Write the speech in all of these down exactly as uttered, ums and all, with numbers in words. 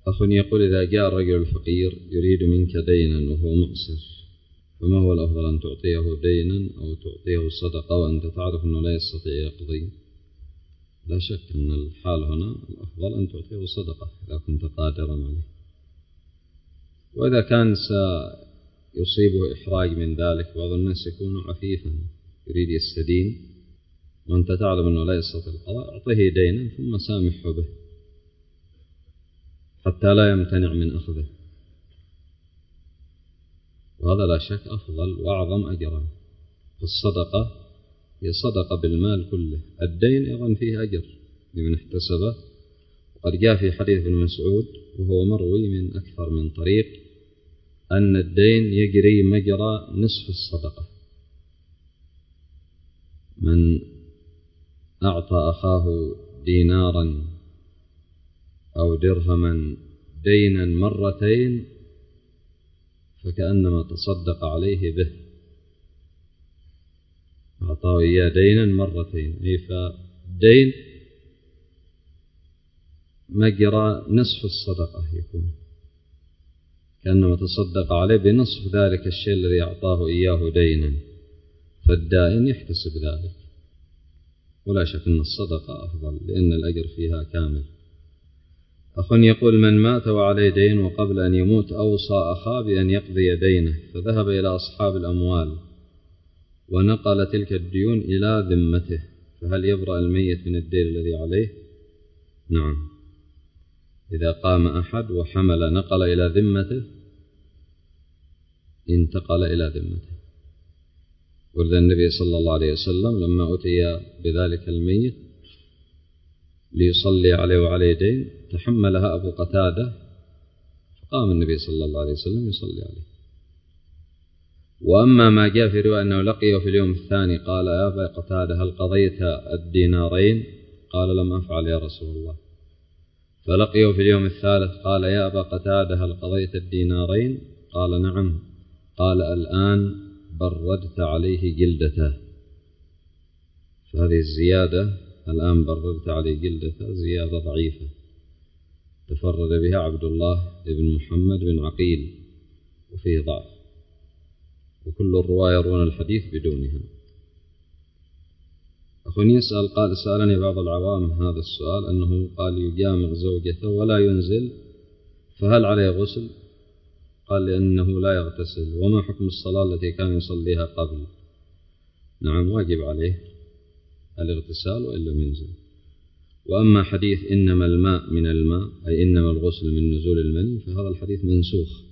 أخ يقول: إذا جاء الرجل الفقير يريد منك دينا وهو معسر، فما هو الأفضل، أن تعطيه دينا أو تعطيه صدقة وأنت تعرف أنه لا يستطيع يقضي؟ لا شك أن الحال هنا الأفضل أن تعطيه صدقة إذا كنت قادرا عليه. وإذا كان سيصيبه إحراج من ذلك، بعض الناس يكون عفيفا يريد يستدين وأنت تعلم أنه لا يستطيع القضاء، أعطيه دينا ثم سامحه به حتى لا يمتنع من أخذه، وهذا لا شك أفضل وأعظم أجرا. الصدقة هي صدقة بالمال كله، الدين أيضا فيه أجر لمن احتسبه. وقد جاء في حديث ابن مسعود وهو مروي من أكثر من طريق أن الدين يجري مجرى نصف الصدقة. من أعطى أخاه دينارا أو درهما دينا مرتين فكأنما تصدق عليه به، أعطاه إياه دينا مرتين، أي فالدين مجرى نصف الصدقة يكون، كأنما تصدق عليه بنصف ذلك الشيء الذي أعطاه إياه دينا، فالدائن يحتسب ذلك. ولا شك أن الصدقة أفضل لأن الأجر فيها كامل. أخ يقول: من مات وعليه دين وقبل أن يموت أوصى أخاه بأن يقضي دينه، فذهب إلى أصحاب الأموال ونقل تلك الديون إلى ذمته، فهل يبرأ الميت من الدين الذي عليه؟ نعم، إذا قام أحد وحمل نقل إلى ذمته انتقل إلى ذمته. ولذا النبي صلى الله عليه وسلم لما أتي بذلك الميت ليصلي عليه وعليه دين تحملها أبو قتادة، فقام النبي صلى الله عليه وسلم يصلي عليه. وأما ما جاء في رواية أنه لقيه في اليوم الثاني قال: يا أبا قتادة هل قضيت الدينارين؟ قال: لم أفعل يا رسول الله. فلقيه في اليوم الثالث قال: يا أبا قتادة هل قضيت الدينارين؟ قال: نعم. قال: الآن بردت عليه جلدته. فهذه الزيادة الآن بردت عليه جلدته زيادة ضعيفة تفرد بها عبد الله بن محمد بن عقيل وفيه ضعف، وكل الرواة يرون الحديث بدونها. أخ يسأل قال: سألني بعض العوام هذا السؤال، أنه قال يجامع زوجته ولا ينزل، فهل عليه غسل؟ قال: لأنه لا يغتسل. وما حكم الصلاة التي كان يصليها قبل؟ نعم، واجب عليه الاغتسال وإن لم ينزل. وأما حديث إنما الماء من الماء أي إنما الغسل من نزول المني، فهذا الحديث منسوخ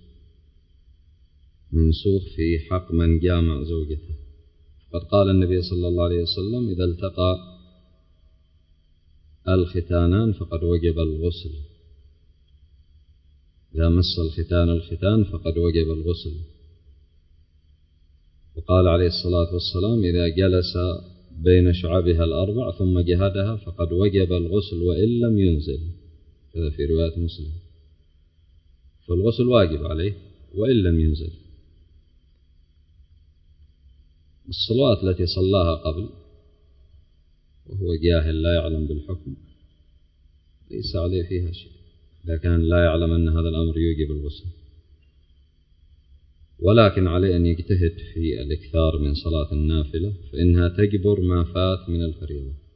منسوخ في حق من جامع زوجته. قد قال النبي صلى الله عليه وسلم: إذا التقى الختانان فقد وجب الغسل، إذا مس الختان الختان فقد وجب الغسل. وقال عليه الصلاة والسلام: إذا جلس بين شعبها الأربع ثم جهدها فقد وجب الغسل وإن لم ينزل، هذا في رواية مسلم. فالغسل واجب عليه وإن لم ينزل. الصلوات التي صلاها قبل وهو جاهل لا يعلم بالحكم ليس عليه فيها شيء، إذا كان لا يعلم أن هذا الأمر يوجب الغسل، ولكن عليه أن يجتهد في الإكثار من صلاة النافلة فإنها تجبر ما فات من الفريضة.